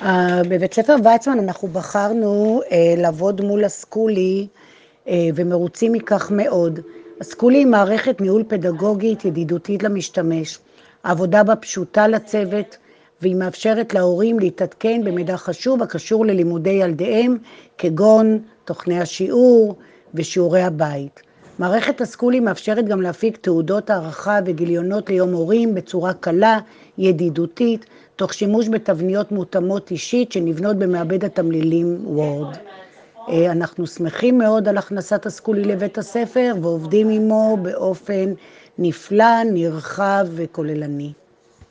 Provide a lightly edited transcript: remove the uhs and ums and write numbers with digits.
בבית ספר ויצמן אנחנו בחרנו לעבוד מול הסקולי ומרוצים מכך מאוד. הסקולי היא מערכת ניהול פדגוגית ידידותית למשתמש. העבודה בה פשוטה לצוות והיא מאפשרת להורים להתעדכן במידע חשוב הקשור ללימודי ילדיהם, כגון תוכני השיעור ושיעורי הבית. מערכת הסקולי מאפשרת גם להפיק תעודות הערכה וגיליונות ליום הורים בצורה קלה, ידידותית, תוך שימוש בתבניות מותאמות אישית שנבנות במעבד התמלילים וורד. אנחנו שמחים מאוד על הכנסת הסקולי לבית הספר ועובדים עמו באופן נפלא, נרחב וכוללני.